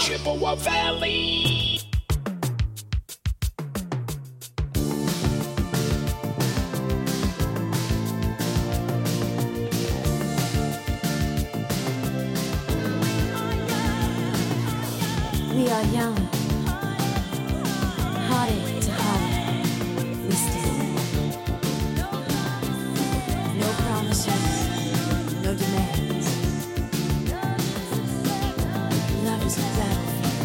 Chippewa Valley. We are young, heartache to heartache, we stand. No promises, no demands. Love is a battlefield.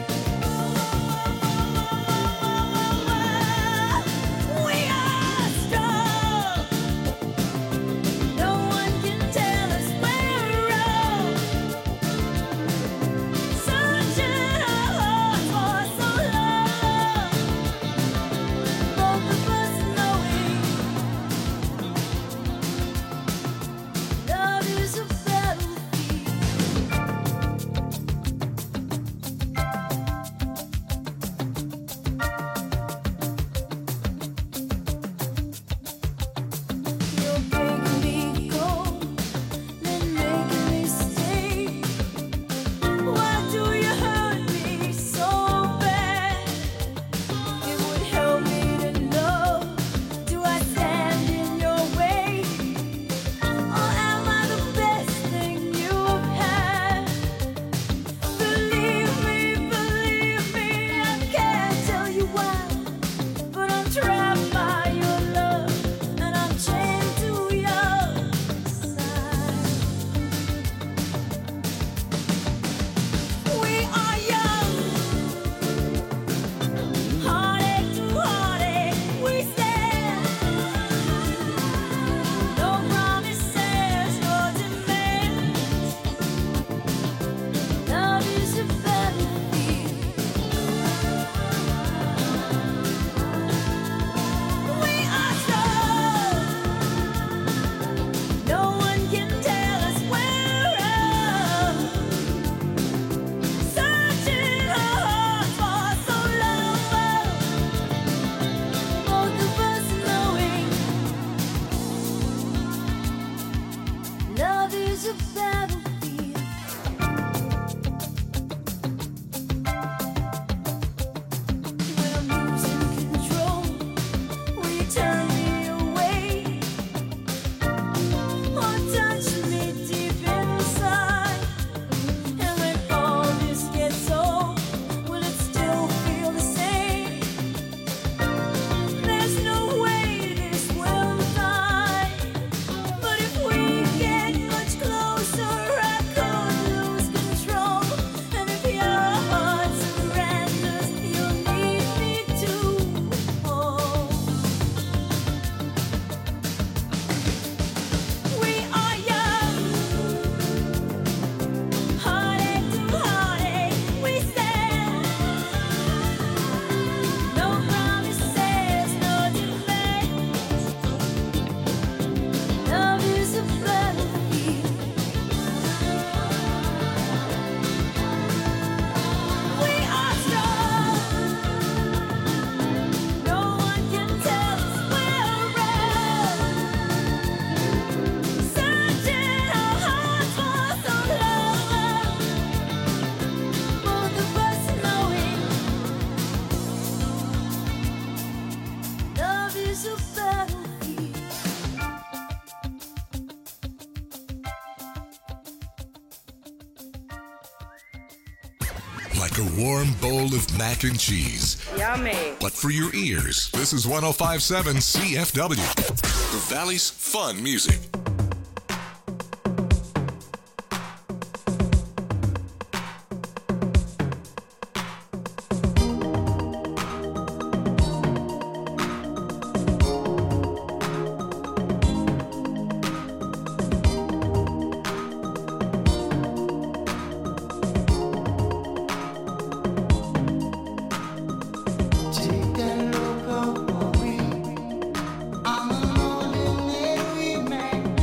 We are strong. No one can tell us we're wrong. Searching our hearts for so long. Both of us knowing love is a battlefield. You're breaking me cold, then making me stay. Why do you hurt me so bad? It would help me to know, do I stand in your way? Or am I the best thing you've had? Believe me, I can't tell you why, but I'm trapped by your love, and I'm chained to your side. We are young, heartache to heartache, we stand. No promises, no demands. Love is a battlefield. We are strong. No one can tell us we're wrong. Searching our hearts for so long. Both of us knowing love is a battlefield. When I'm losing control, will you turn me away? Or touch me deep inside? And when all this gets old, will it still feel the same? There's no way this will die. But if we get much closer, I could lose control. And if your heart surrenders, you'll need me to hold. We are young, heartache to heartache, we stand. No promises, no demands. Love is a battlefield. We are strong. No one can tell us we're wrong. Searching our hearts for so long. Both of us knowing love is a battlefield. Like a warm bowl of mac and cheese. Yummy. But for your ears, this is 1057 CFW. The Valley's fun music. I'm an ordinary man.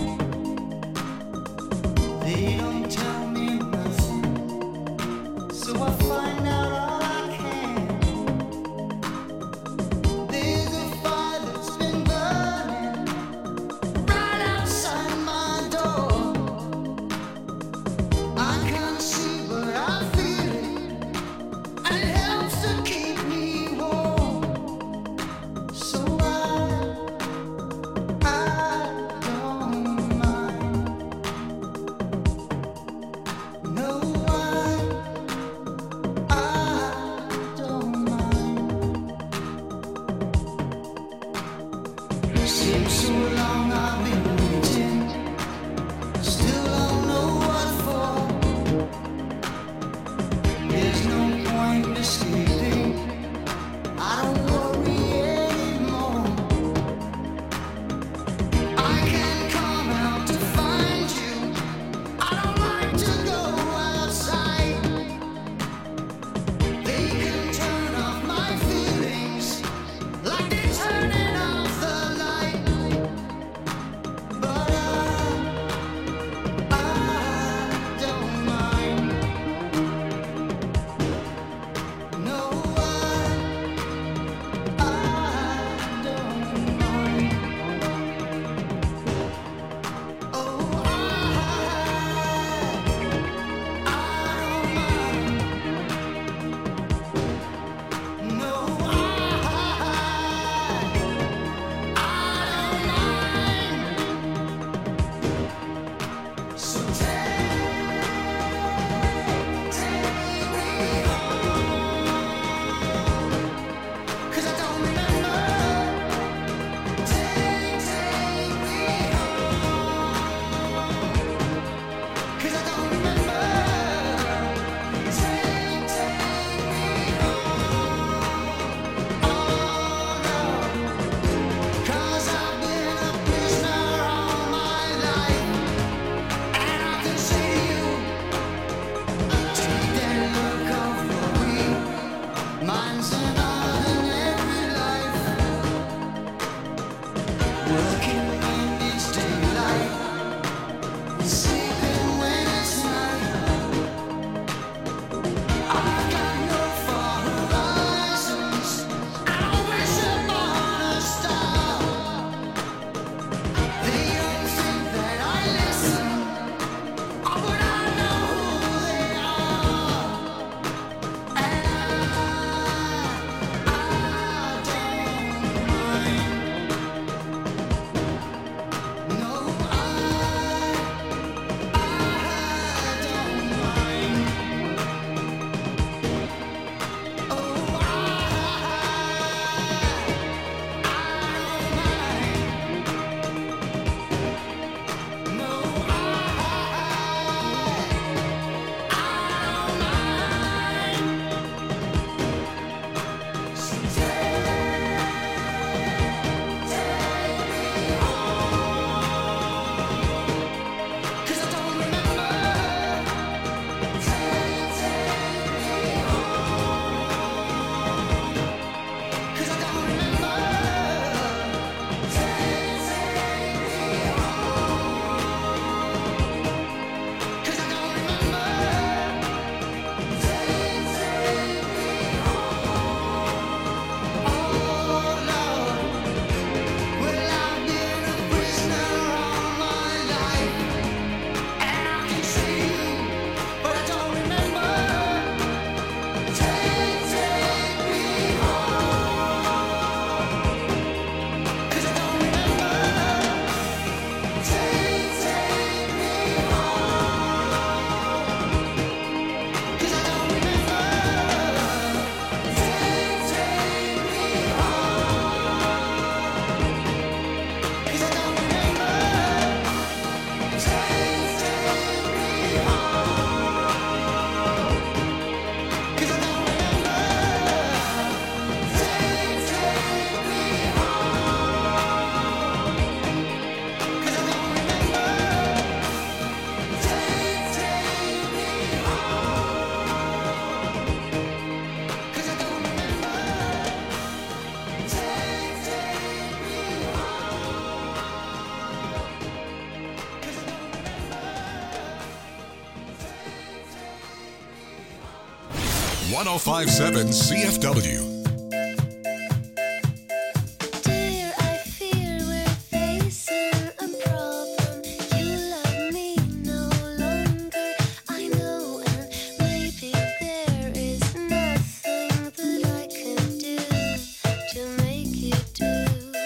1057 CFW. Dear, I fear we're facing a problem. You love me no longer, I know, and maybe there is nothing that I can do to make you do.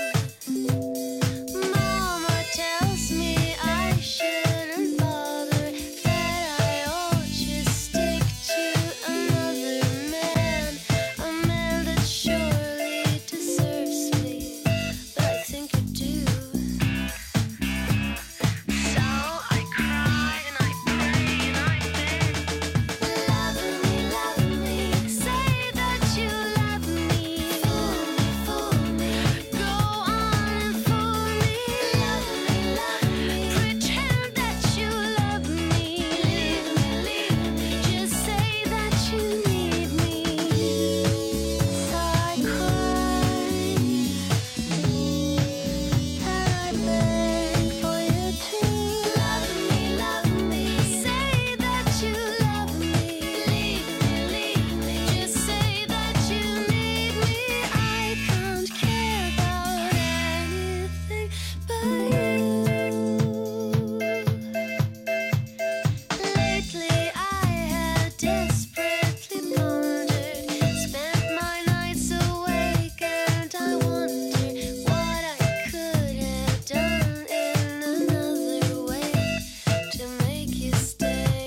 Mama tells me I shouldn't bother, that I ought to stick to another man, a man that surely deserves me, but I think you do. So I cry and I pray and I beg, love me, say that you love me, fool me, go on and fool me, pretend that you love me, just say that you need me. So I cry and I beg for you to love me, say that you love me, just say that you need me. I can't care about anything but you. Lately I have desperately pondered, spent my nights awake, and I wonder what I could have done in another way to make you stay.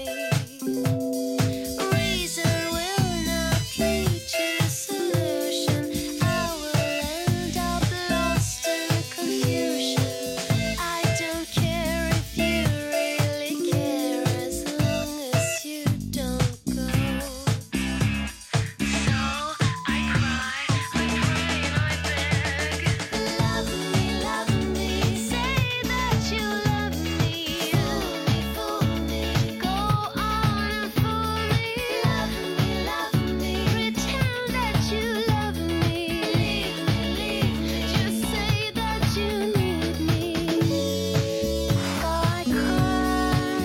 Reason will not lead to solution. I will end up lost in confusion. I don't care if you really care, as long as you don't go. So I cry, I pray and I beg, love me, say that you love me, fool me, go on and fool me, pretend that you love me, just say that you need me. So I cry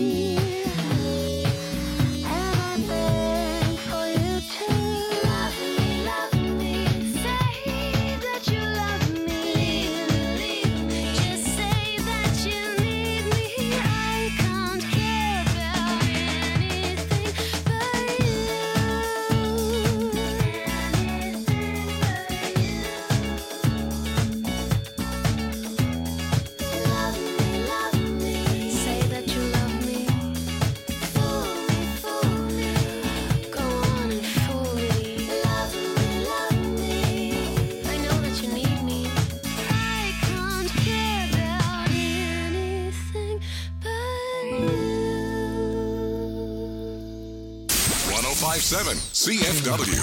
and I beg for you to love me, say that you love me, just say that you need me. I can't care about anything but you. Love me, say that you love me, fool me, go on and fool me, love me, I know that you need me. I can't care about anything but you. 1057 CFW.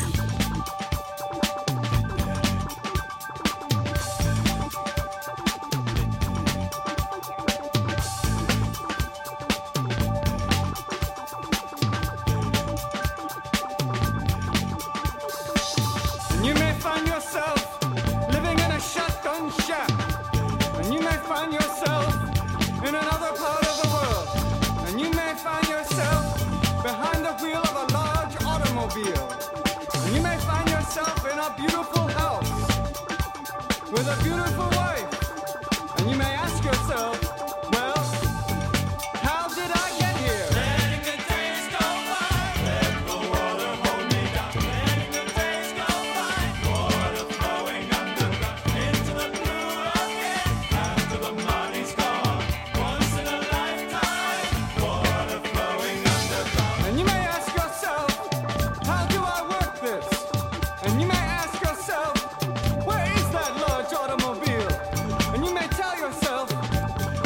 And you may find yourself living in a shotgun shack. And you may find yourself in another part of the world. And you may find yourself behind the wheel of a large automobile. And you may find yourself in a beautiful house with a beautiful wife. And you may ask yourself, well, how did I get here? Letting the days go by, let the water hold me down. Letting the days go by, water flowing underground into the blue again. After the money's gone, once in a lifetime, water flowing underground. And you may ask yourself, how do I work this? And you may ask yourself, where is that large automobile? And you may tell yourself,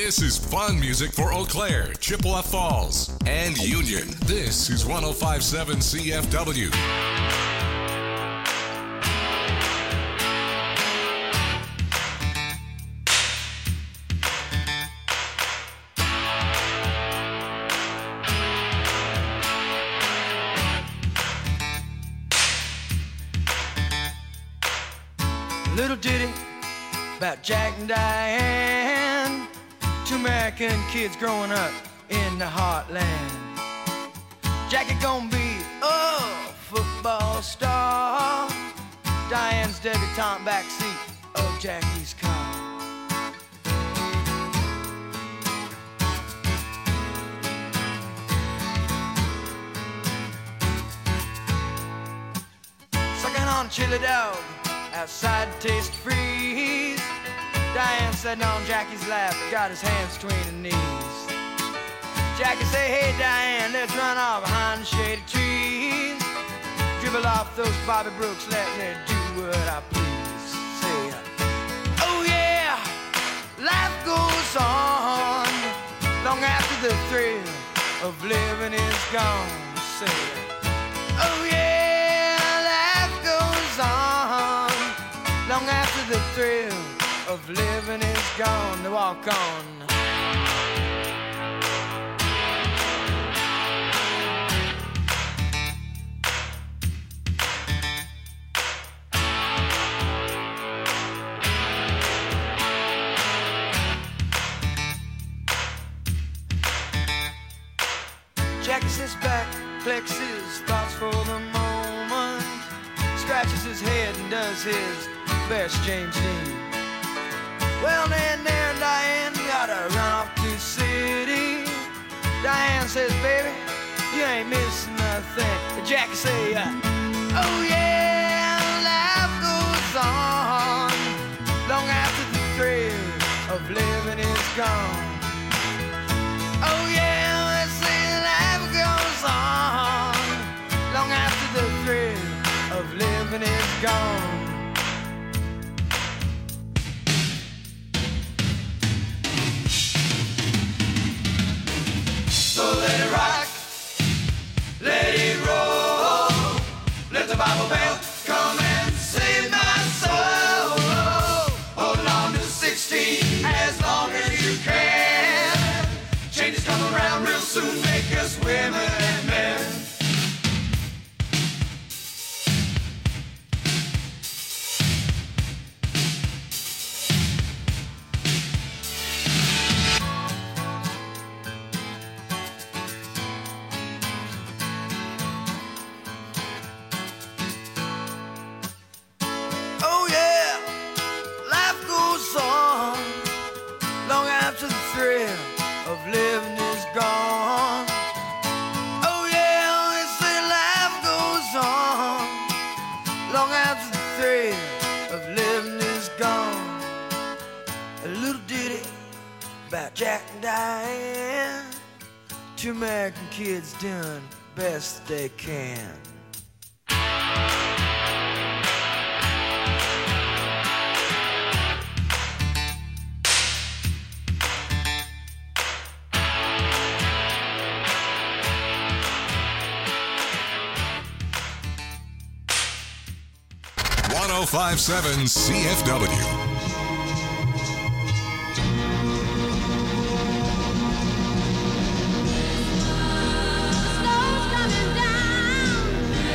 This is fun music for Eau Claire, Chippewa Falls, and Union. This is 105.7 CFW. Little ditty about Jack and Diane, two American kids growing up in the heartland. Jackie gonna be a football star, Diane's debutante backseat of Jackie's car. Sucking on a chili dog outside the taste freeze. Diane sitting on Jackie's lap, got his hands between her knees. Jackie say, hey Diane, let's run off behind the shady trees. Dribble off those Bobby Brooks, let me do what I please. Say, oh yeah, life goes on long after the thrill of living is gone. Say, oh yeah, life goes on long after the thrill of living is gone. To walk on. Jackie sits back, collects his thoughts for the moment, scratches his head and does his best James Dean. Well, then there, Diane, gotta run off to the city. Diane says, baby, you ain't missing nothing. But Jackie say, oh yeah, life goes on long after the thrill of living is gone. Oh yeah, let's say life goes on long after the thrill of living is gone. So let it rock, let it roll, let the Bible Belt come and save my soul. Hold on to 16 as long as you can. Changes come around real soon, make us women and men. Oh yeah, life goes on long after the thrill of living is gone. Oh yeah, they say life goes on long after the thrill of living is gone. A little ditty about Jack and Diane, two American kids doing best they can. .057 CFW. Snow's coming down.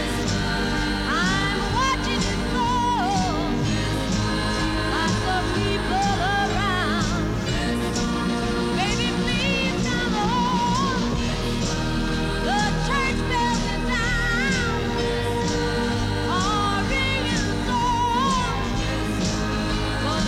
I'm watching it fall. Lots of people around. Baby, please come home. The church bells in town are ringing songs for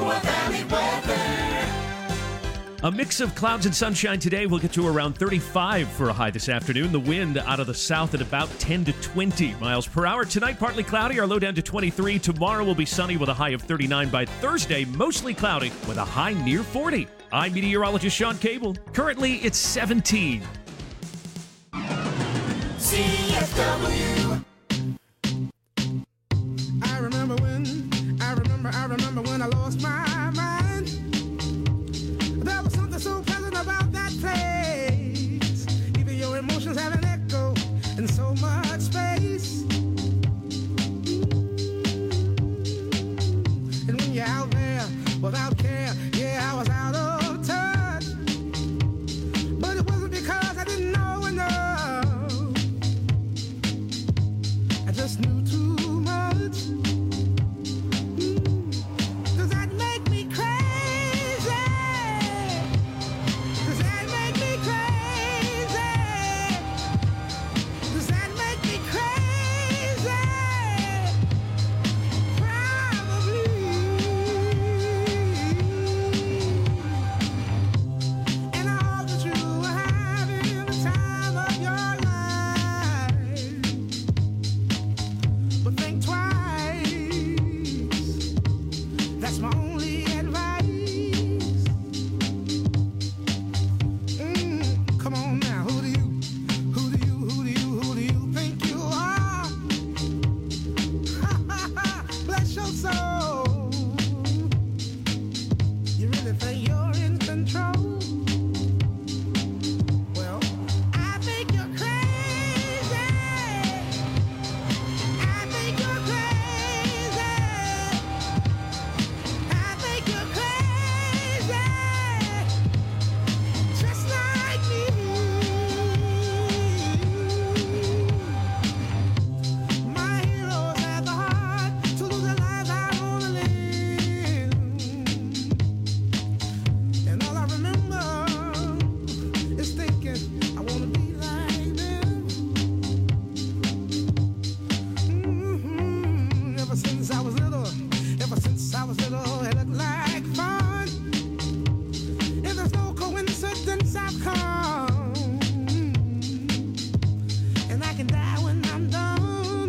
A mix of clouds and sunshine today. We'll get to around 35 for a high this afternoon. The wind out of the south at about 10 to 20 miles per hour. Tonight, partly cloudy, our low down to 23. Tomorrow will be sunny with a high of 39. By Thursday, mostly cloudy with a high near 40. I'm meteorologist Sean Cable. Currently, it's 17. CFW. I remember when I lost my mind. There was something so pleasant about that place. Even your emotions have an echo in so much space. And when you're out there without care, yeah, I was out of touch. But it wasn't because I didn't know enough. I just knew too much. Does that make me crazy? Does that make me crazy? Does that make me crazy? Probably. And I hope that you are having the time of your life. But think twice. That's my only advice. Come on now, who do you think you are? Bless your soul. You really think you're in control? Well, I think you're crazy. I think you're crazy. I think you're crazy. Just like me. My heroes had the heart to lose their lives. I wanna live. And all I remember is thinking I wanna be like them. Ever since I was little, it looked like fun. If there's no coincidence, I've come. And I can die when I'm done.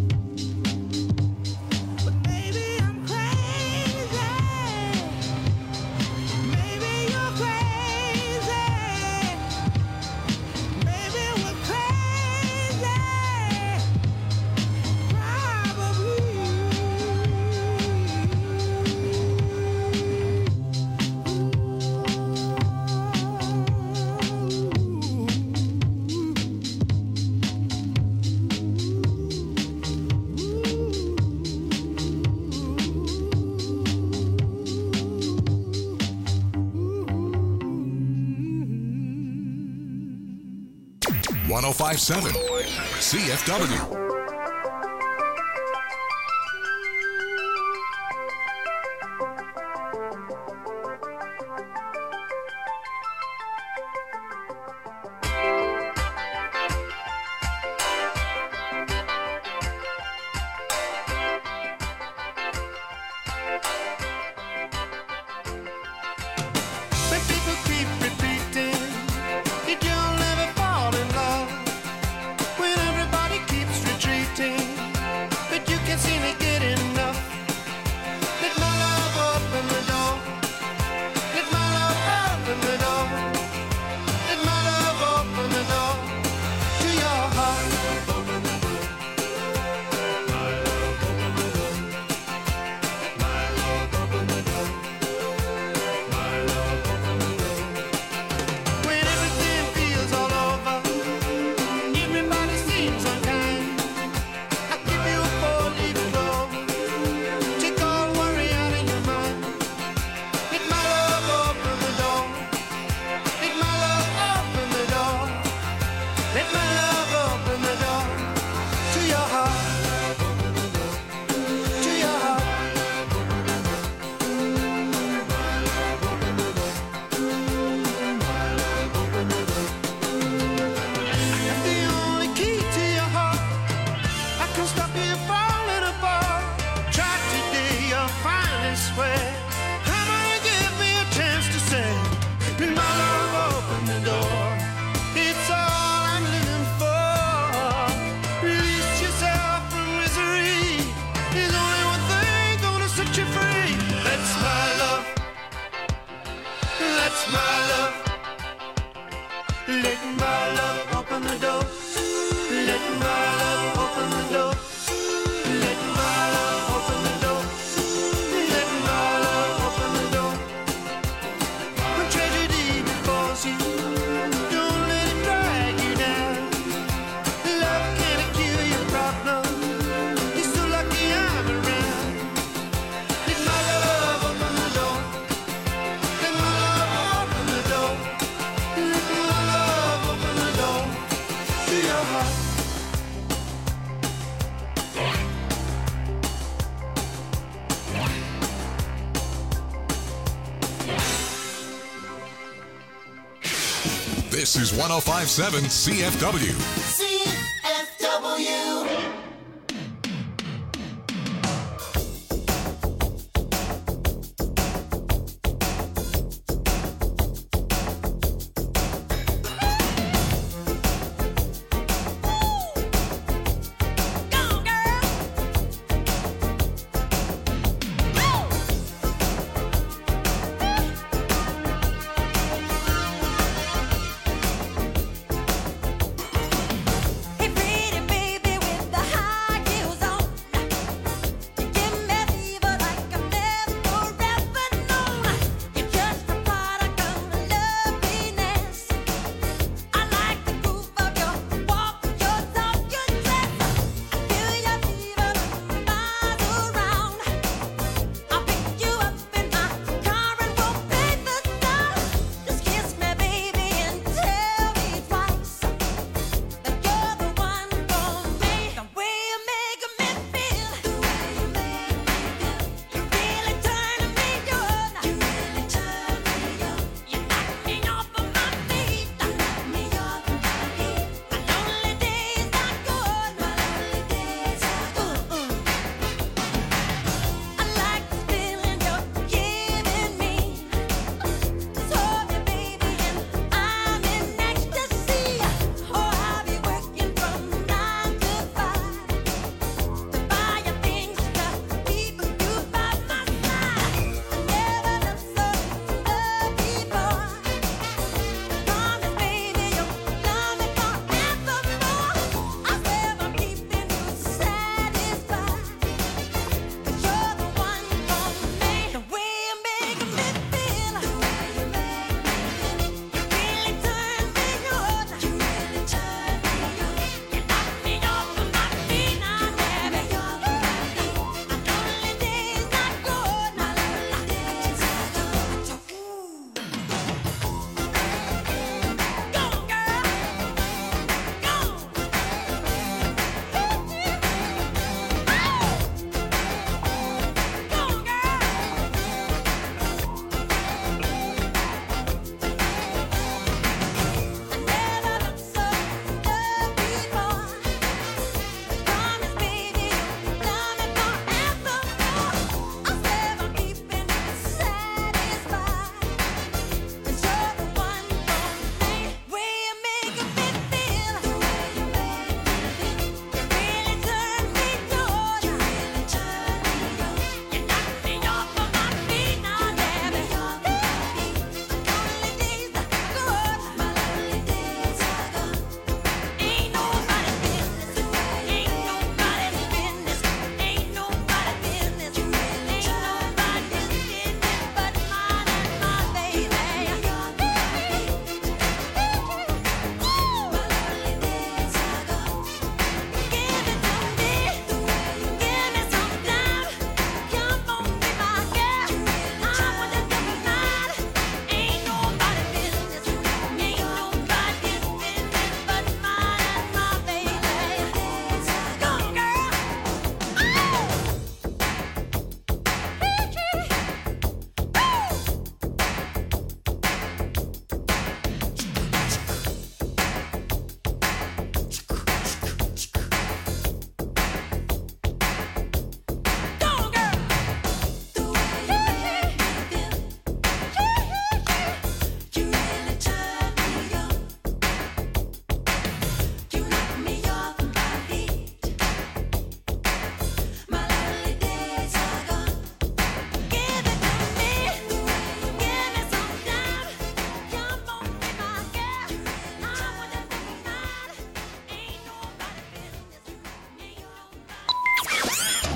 But maybe I'm crazy. Maybe you're crazy. Maybe we're crazy. Probably. 1057 CFW. When people keep repeating that you'll never fall in love, when everybody keeps Let my love open the door. Let my love open the door. Let my love open the door. Let my love open the door. When tragedy befalls you, don't let it drag you down. Love can't cure your problem. You're so lucky I'm around. Let my love open the door. Let my love open the door. Let my love open the door to your heart. This is 1057 CFW. CFW.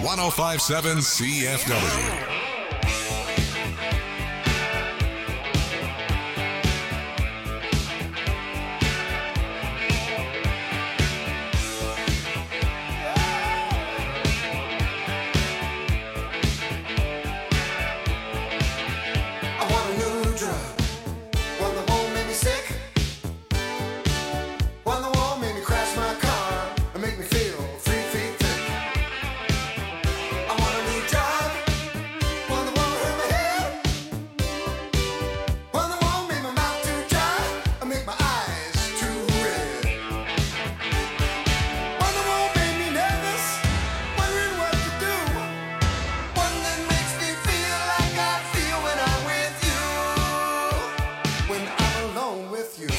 1057 CFW. I want a new drug, one that won't make me sick, one that won't make me crash my car and make me feel 3 feet thick. I want a new drug, one that won't hurt my head, one that won't make my mouth too dry and make my eyes too red, one that won't make me nervous, wondering what to do, one that makes me feel like I feel when I'm with you, when I'm alone with you.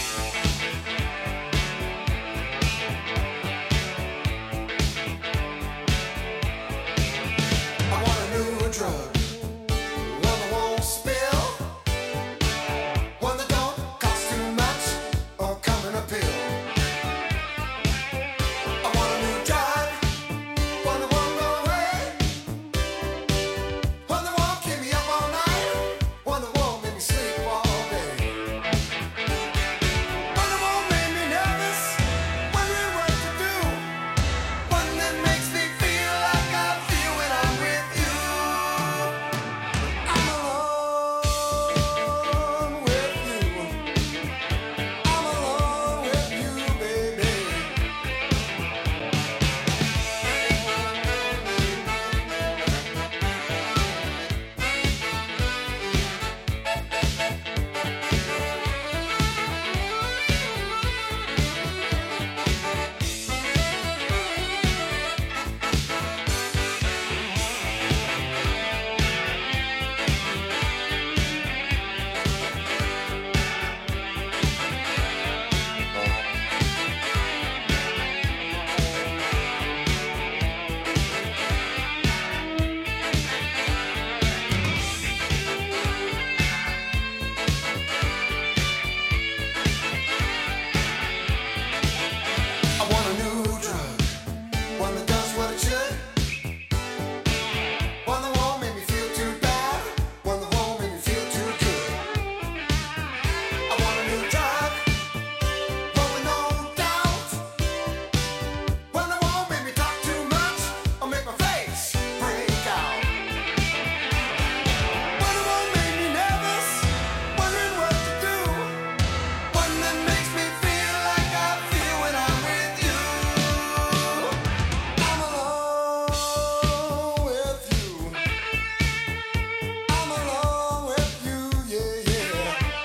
I want a new drug, one that won't spill, one that don't cost too much or come in a pill. I want a new drug, one that won't go away, one that won't keep me up all night, one that won't make me sleep all day, one that won't make me nervous, wondering what to do, one that makes me feel like I feel when I'm with you. I'm alone with you. I'm alone with you, baby. I want a new drug, one that does what it should, one that won't make me feel too bad, one that won't make me feel too good. I want a new drug, one with no doubt, one that won't make me talk too much or make my face break out, one that won't make me nervous, wondering what to do, one that makes me feel like I feel when I'm with you. I'm alone with you. I'm alone with you, yeah, yeah.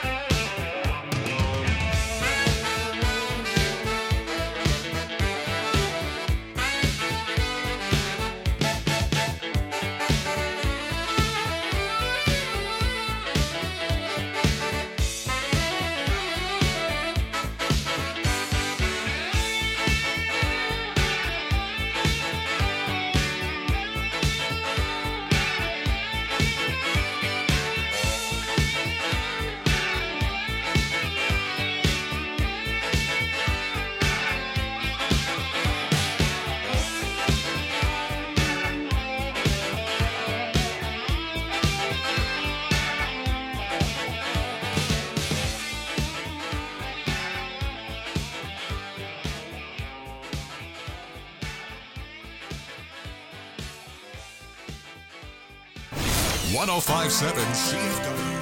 One 1057 CFW.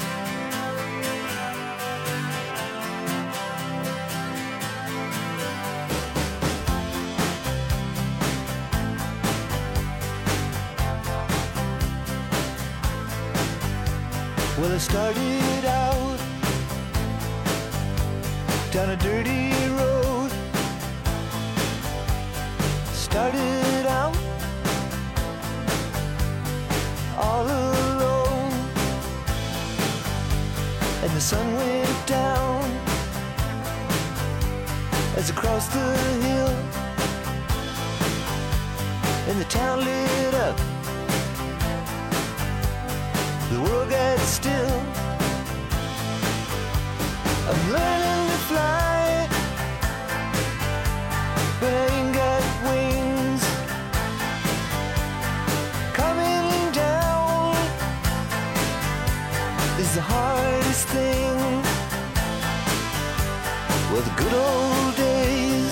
Well, I started out down a dirty road. Started out all alone, and the sun went down as I crossed the hill, and the town lit up. The world got still. I'm learning to fly, but I ain't got wings. Well, the good old days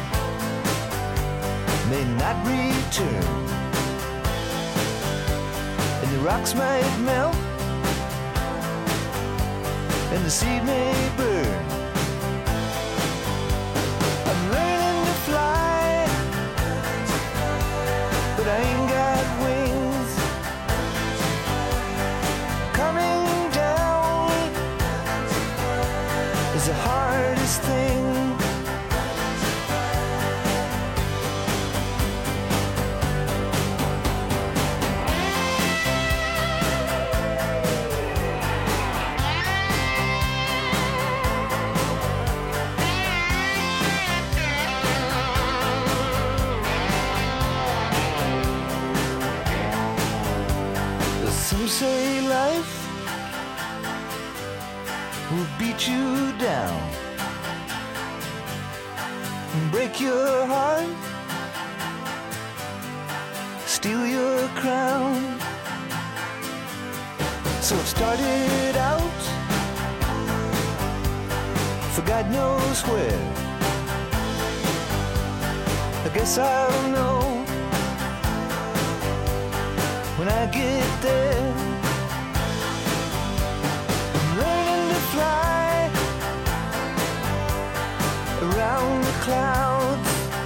may not return, and the rocks might melt, and the sea may burn. I'm learning to fly, but I ain't got wings. Coming down is the hardest thing. Some say life will beat you down, break your heart, steal your crown. So I've started out for God knows where. I guess I'll know when I get there. I'm learning to fly around the clouds.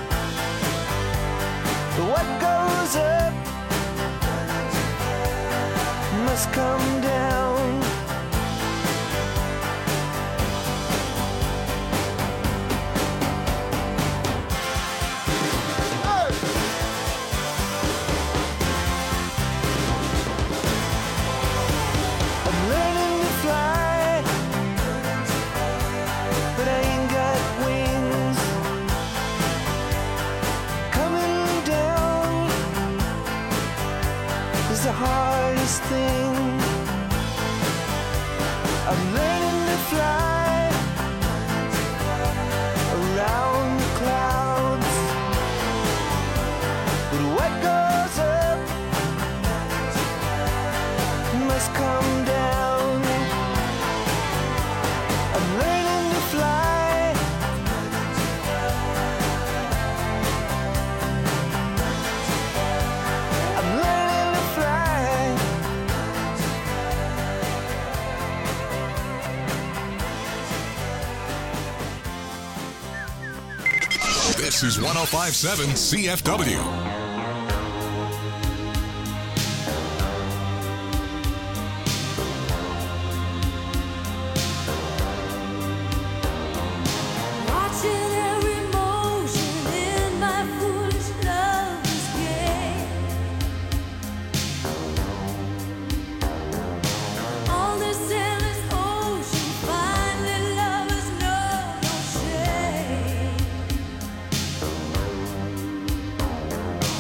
But what goes up must come down. I'm learning to fly, but I ain't got wings. Coming down is the hardest thing. I'm learning to fly around the clouds, but what goes up must come down. I'm learning to fly. I'm learning to fly. This is 1057 CFW. Watching every motion in my foolish lover's game. On this endless ocean, finally lovers know no shame.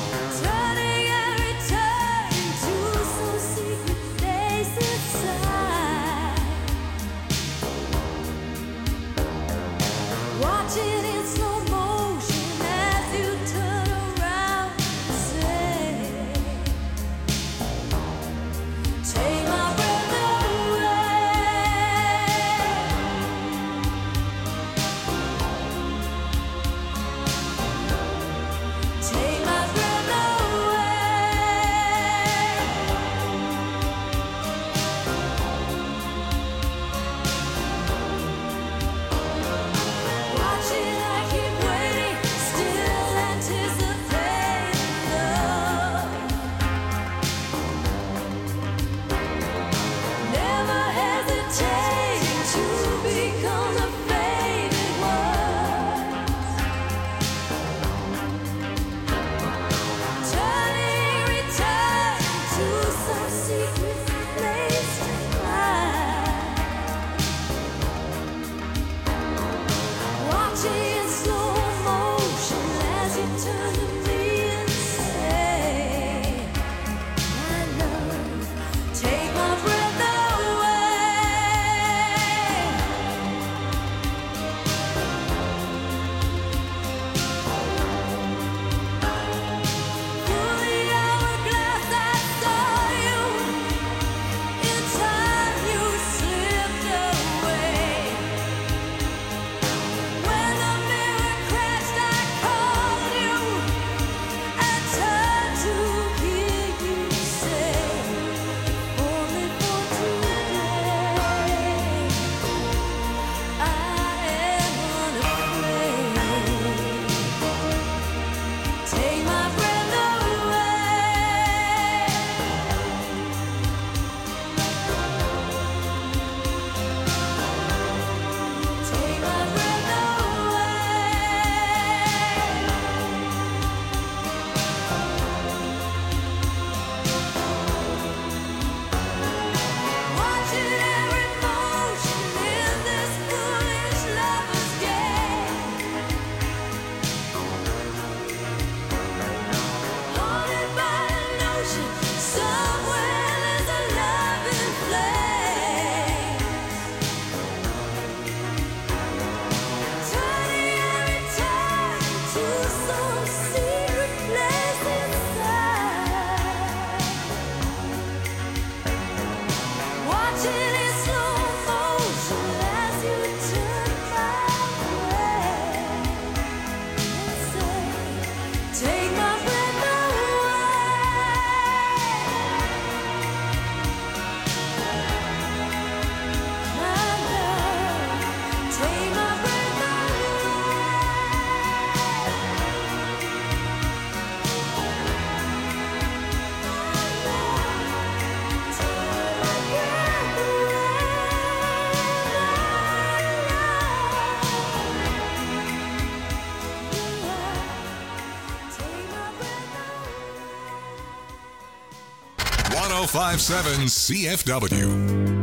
1057 CFW.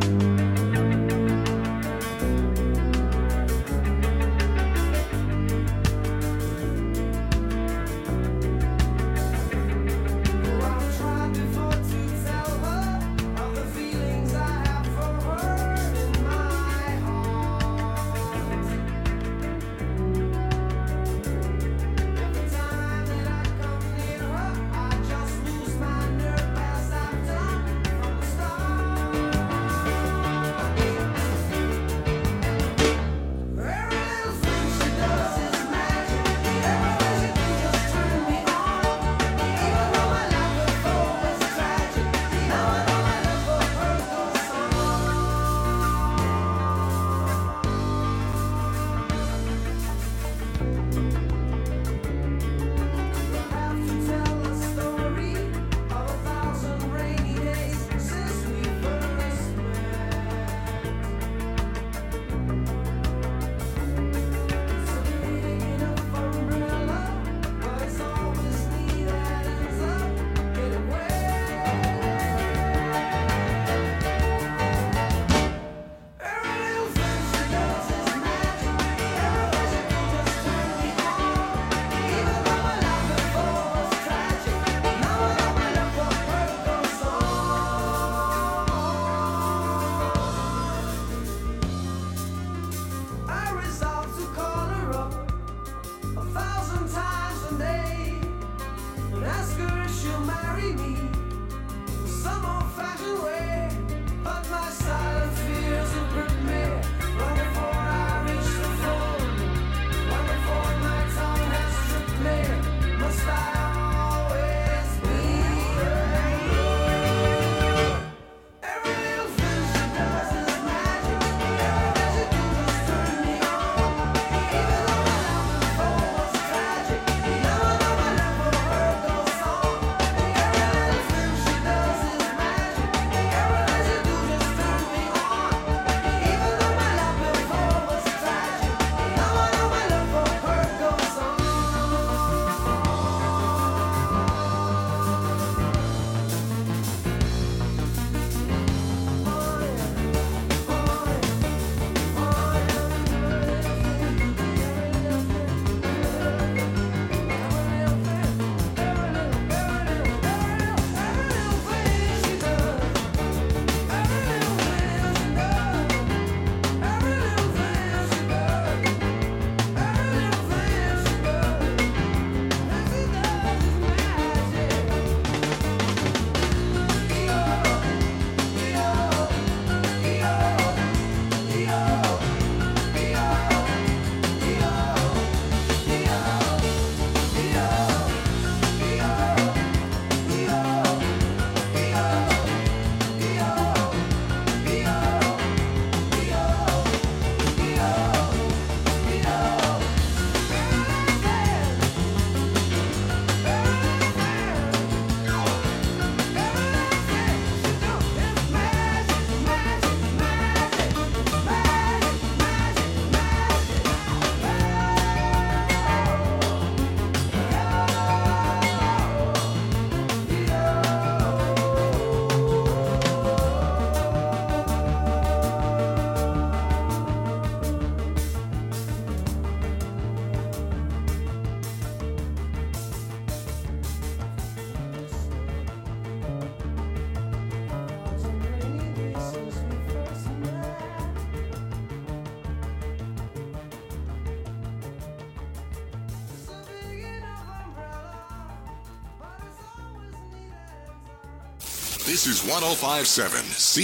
This is 1057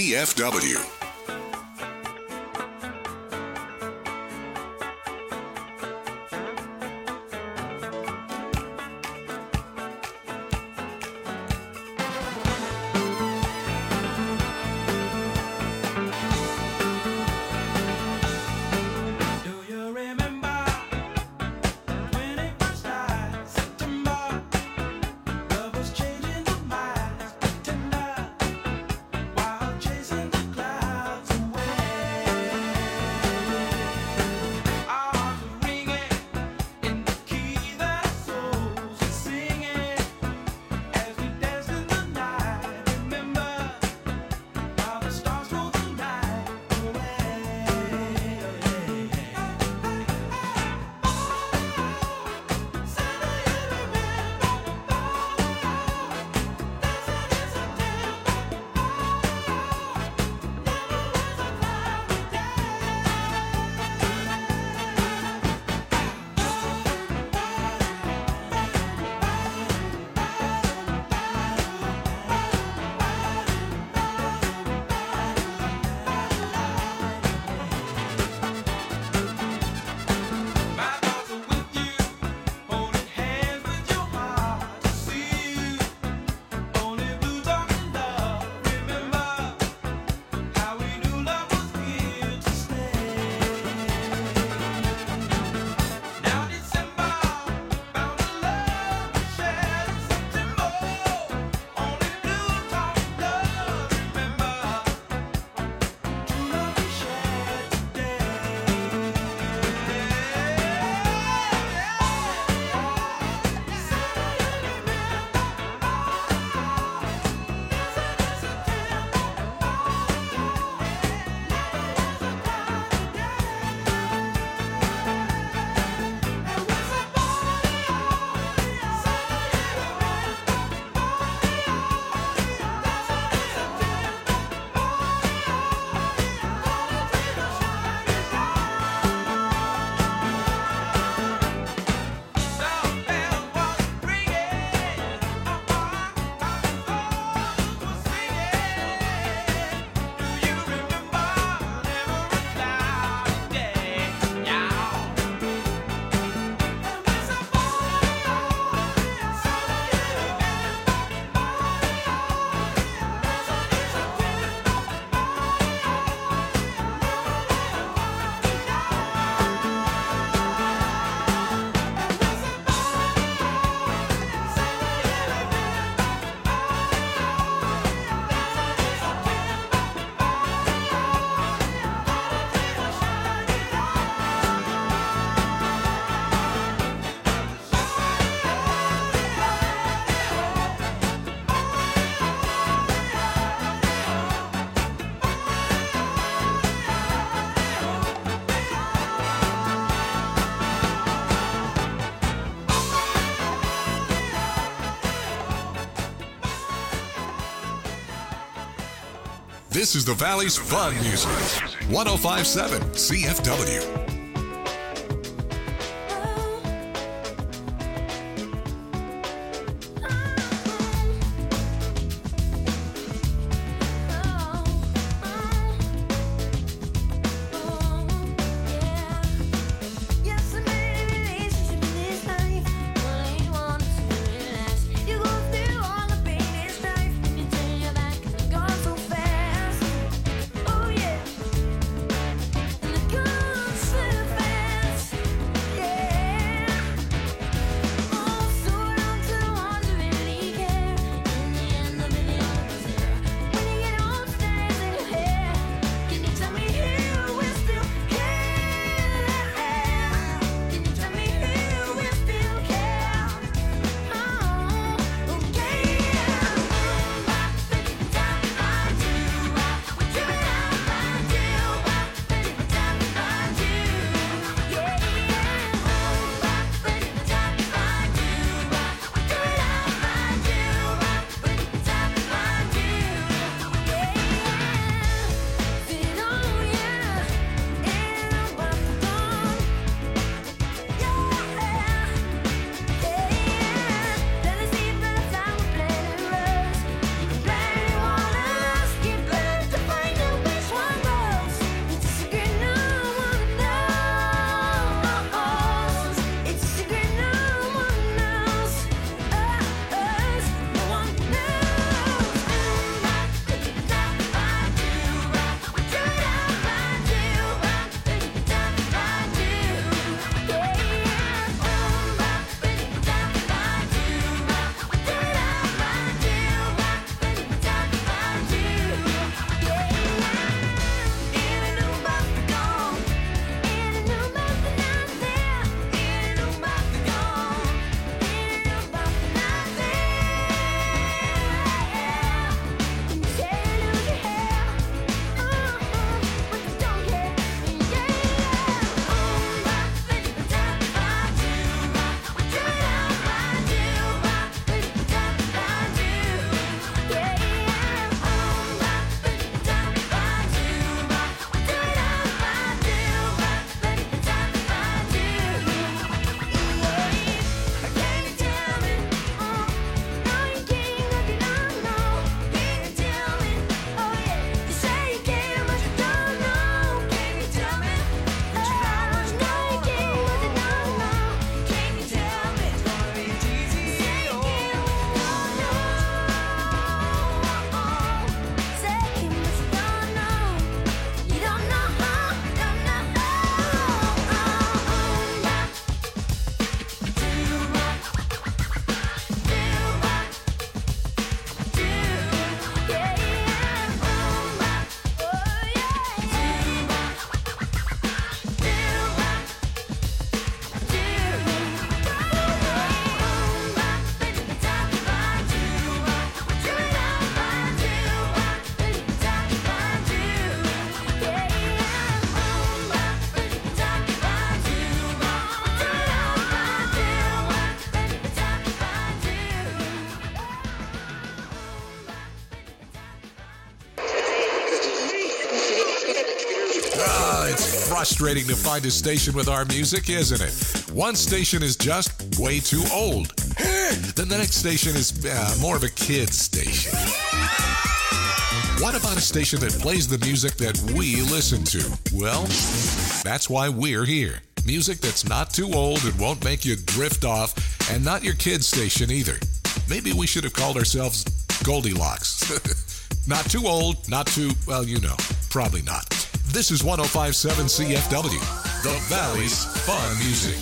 CFW. Chasing the clouds. This is the Valley's fun music. 105.7 CFW. It's frustrating to find a station with our music, isn't it? One station is just way too old. Then the next station is more of a kid's station. What about a station that plays the music that we listen to? Well, that's why we're here. Music that's not too old and won't make you drift off, and not your kid's station either. Maybe we should have called ourselves Goldilocks. Not too old, not too, well, you know, probably not. This is 105.7 CFW, the Valley's fun music.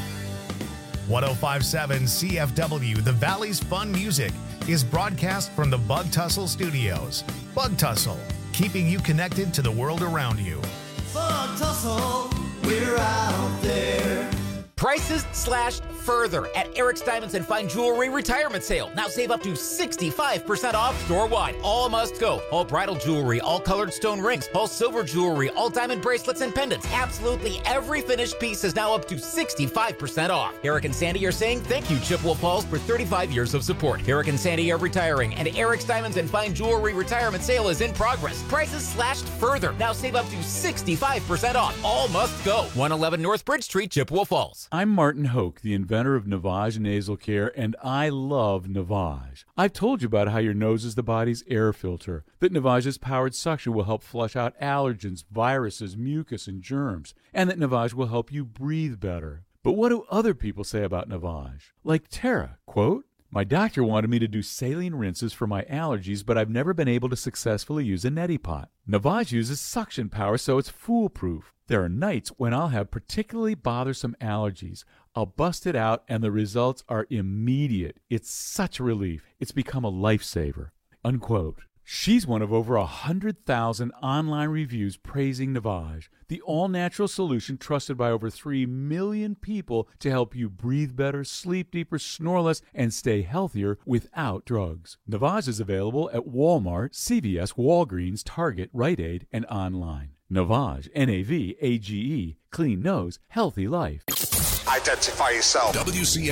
105.7 CFW, the Valley's fun music, is broadcast from the Bug Tussle Studios. Bug Tussle, keeping you connected to the world around you. Bug Tussle, we're out there. Prices slashed further at Eric's Diamonds and Fine Jewelry Retirement Sale. Now save up to 65% off store-wide. All must go. All bridal jewelry, all colored stone rings, all silver jewelry, all diamond bracelets and pendants. Absolutely every finished piece is now up to 65% off. Eric and Sandy are saying thank you, Chippewa Falls, for 35 years of support. Eric and Sandy are retiring, and Eric's Diamonds and Fine Jewelry Retirement Sale is in progress. Prices slashed further. Now save up to 65% off. All must go. 111 North Bridge Street, Chippewa Falls. I'm Martin Hoke, the inventor of Navage Nasal Care, and I love Navage. I've told you about how your nose is the body's air filter, that Navage's powered suction will help flush out allergens, viruses, mucus, and germs, and that Navage will help you breathe better. But what do other people say about Navage? Like Tara, quote, "My doctor wanted me to do saline rinses for my allergies, but I've never been able to successfully use a neti pot. Navage uses suction power, so it's foolproof. There are nights when I'll have particularly bothersome allergies. I'll bust it out, and the results are immediate. It's such a relief. It's become a lifesaver." Unquote. She's one of over 100,000 online reviews praising Navage, the all-natural solution trusted by over 3 million people to help you breathe better, sleep deeper, snore less, and stay healthier without drugs. Navage is available at Walmart, CVS, Walgreens, Target, Rite Aid, and online. Navage, N-A-V-A-G-E, clean nose, healthy life. Identify yourself.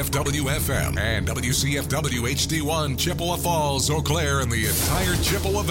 WCFW-FM and WCFW-HD1, Chippewa Falls, Eau Claire, and the entire Chippewa Valley.